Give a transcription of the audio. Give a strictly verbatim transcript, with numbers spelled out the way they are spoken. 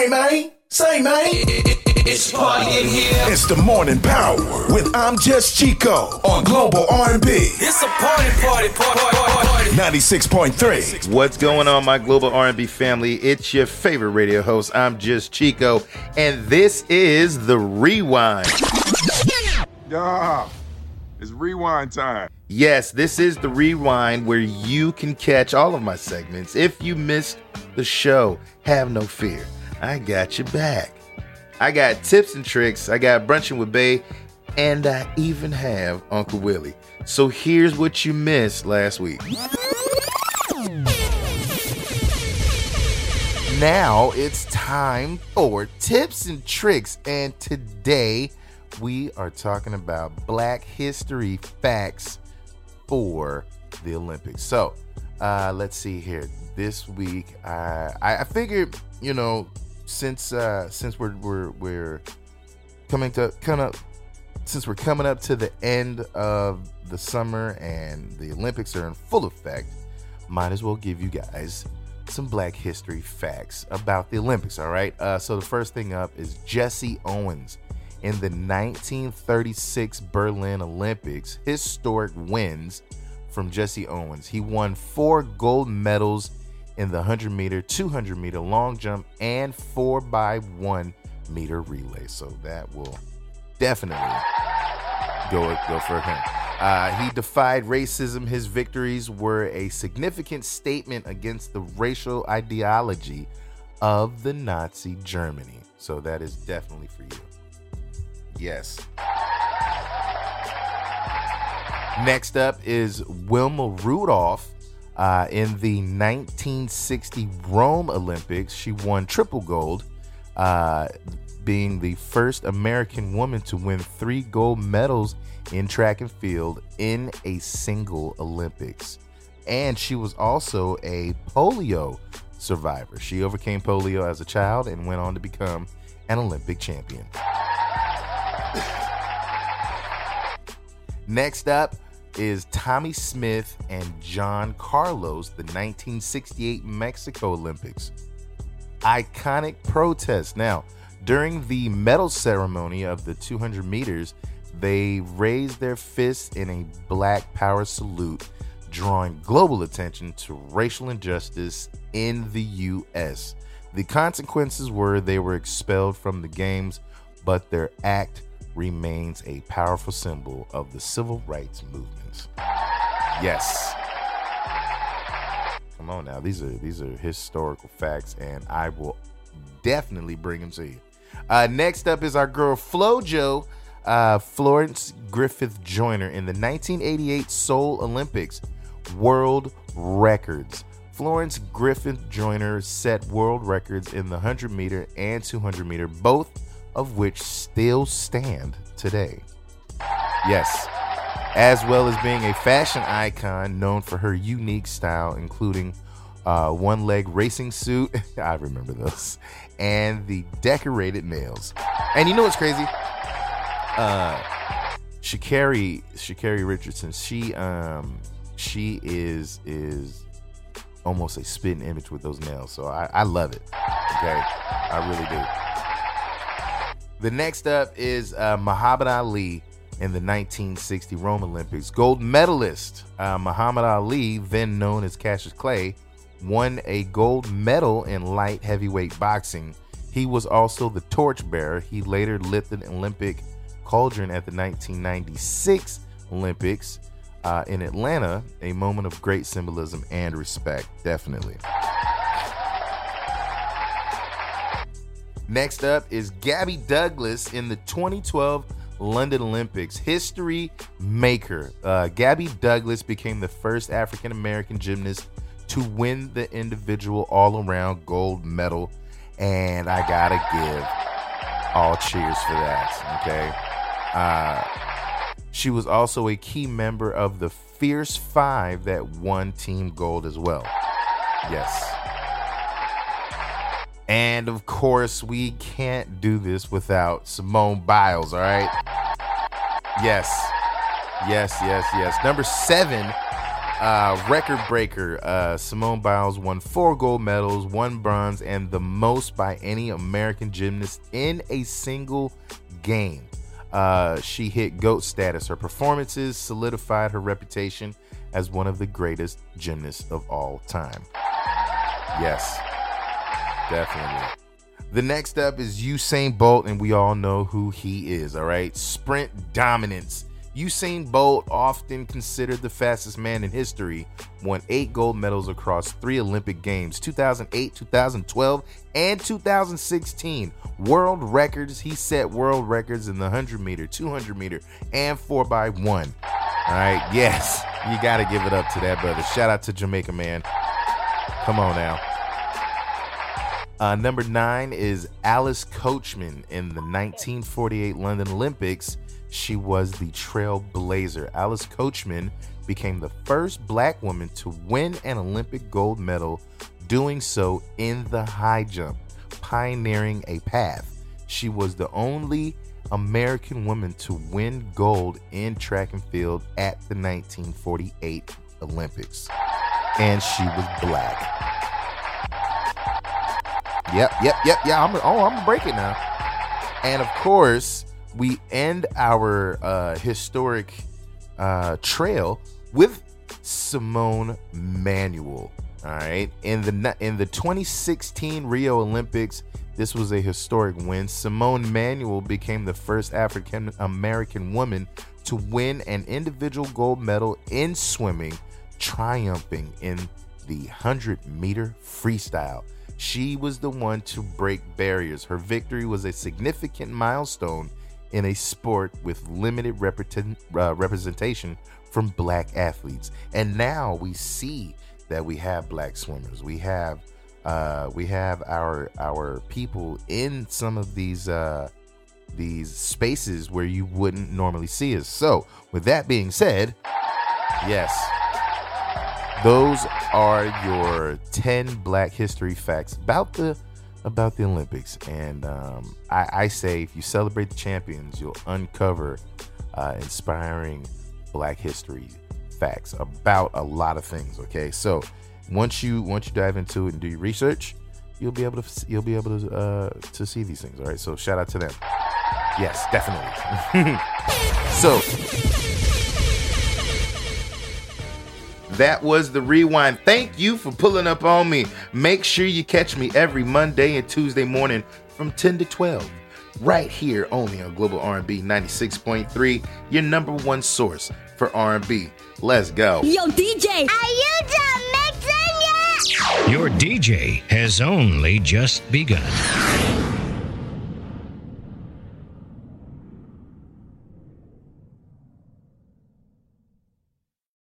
Say, man. Say, man. It's party in here. It's the Morning Power with I'm Just Chico on Global R and B. It's a party, party, party, party, party. ninety-six point three. What's going on, my Global R and B family? It's your favorite radio host, I'm Just Chico, and this is The Rewind. Yeah, it's rewind time. Yes, this is The Rewind, where you can catch all of my segments. If you missed the show, have no fear. I got your back. I got tips and tricks. I got Brunching with Bae, and I even have Uncle Willie. So here's what you missed last week. Now it's time for tips and tricks, and today we are talking about Black History facts for the Olympics. So uh, let's see here. This week, uh, I, I figured, you know, since uh, since we're we're we're coming to kind of since we're coming up to the end of the summer and the Olympics are in full effect, might as well give you guys some Black History facts about the Olympics. All right. Uh, so the first thing up is Jesse Owens. In the nineteen thirty-six Berlin Olympics, historic wins from Jesse Owens. He won four gold medals in the one hundred meter, two hundred meter long jump, and four by one meter relay. So that will definitely go, go for him. Uh, he defied racism. His victories were a significant statement against the racial ideology of the Nazi Germany. So that is definitely for you. Yes. Next up is Wilma Rudolph. Uh, in the nineteen sixty Rome Olympics, she won triple gold, uh, being the first American woman to win three gold medals in track and field in a single Olympics. And she was also a polio survivor. She overcame polio as a child and went on to become an Olympic champion. Next up is Tommy Smith and John Carlos, the nineteen sixty-eight Mexico Olympics. Iconic protest. Now, during the medal ceremony of the two hundred meters, they raised their fists in a Black Power salute, drawing global attention to racial injustice in the U S. The consequences were they were expelled from the games, but their act remains a powerful symbol of the civil rights movement. Yes. Come on now. These are these are historical facts, and I will definitely bring them to you. Uh, next up is our girl FloJo, uh, Florence Griffith Joyner in the nineteen eighty-eight Seoul Olympics. World records. Florence Griffith Joyner set world records in the one hundred meter and two hundred meter, both of which still stand today. Yes. As well as being a fashion icon known for her unique style, including uh, one-leg racing suit, I remember those, and the decorated nails. And you know what's crazy? Uh, Sha'Carri, Sha'Carri Richardson, she um she is is almost a spitting image with those nails. So I, I love it. Okay, I really do. The next up is uh, Muhammad Ali. In the nineteen sixty Rome Olympics, gold medalist uh, Muhammad Ali, then known as Cassius Clay, won a gold medal in light heavyweight boxing. He was also the torchbearer. He later lit the Olympic cauldron at the nineteen ninety-six Olympics uh, in Atlanta, a moment of great symbolism and respect, definitely. Next up is Gabby Douglas in the twenty twelve London Olympics. History maker. Uh, Gabby Douglas became the first African American gymnast to win the individual all-around gold medal, and I gotta give all cheers for that. Okay. Uh, she was also a key member of the Fierce Five that won team gold as well. Yes. And of course, we can't do this without Simone Biles, all right? Yes. Yes, yes, yes. Number seven Uh, record breaker, uh, Simone Biles won four gold medals, one bronze, and the most by any American gymnast in a single game. Uh, she hit GOAT status. Her performances solidified her reputation as one of the greatest gymnasts of all time. Yes, definitely. The next up is Usain Bolt, and we all know who he is, all right? Sprint dominance. Usain Bolt, often considered the fastest man in history, won eight gold medals across three Olympic Games, two thousand eight, two thousand twelve, and two thousand sixteen. World records, he set world records in the one hundred meter, two hundred meter, and four by one. All right, yes, you got to give it up to that brother. Shout out to Jamaica, man. Come on now. Uh, number nine is Alice Coachman. In the nineteen forty-eight London Olympics, she was the trailblazer. Alice Coachman became the first black woman to win an Olympic gold medal, doing so in the high jump, pioneering a path. She was the only American woman to win gold in track and field at the nineteen forty-eight Olympics. And she was black. Yep, yep, yep, yeah. I'm, oh, I'm gonna break it now. And of course, we end our uh, historic uh, trail with Simone Manuel. All right, in the in the twenty sixteen Rio Olympics, this was a historic win. Simone Manuel became the first African American woman to win an individual gold medal in swimming, triumphing in the one hundred meter freestyle. She was the one to break barriers. Her victory was a significant milestone in a sport with limited represent, uh, representation from black athletes. And now we see that we have black swimmers. We have uh, we have our our people in some of these uh, these spaces where you wouldn't normally see us. So with that being said, yes, those are your ten Black history facts about the about the Olympics. And um, I, I say if you celebrate the champions, you'll uncover uh, inspiring Black history facts about a lot of things. Okay, so once you once you dive into it and do your research, you'll be able to you'll be able to uh, to see these things. All right, so shout out to them. Yes, definitely. So that was the rewind. Thank you for pulling up on me. Make sure you catch me every Monday and Tuesday morning from ten to twelve, right here only on Global R and B ninety-six point three, your number one source for R and B. Let's go. Yo, D J, are you done mixing yet? Your D J has only just begun.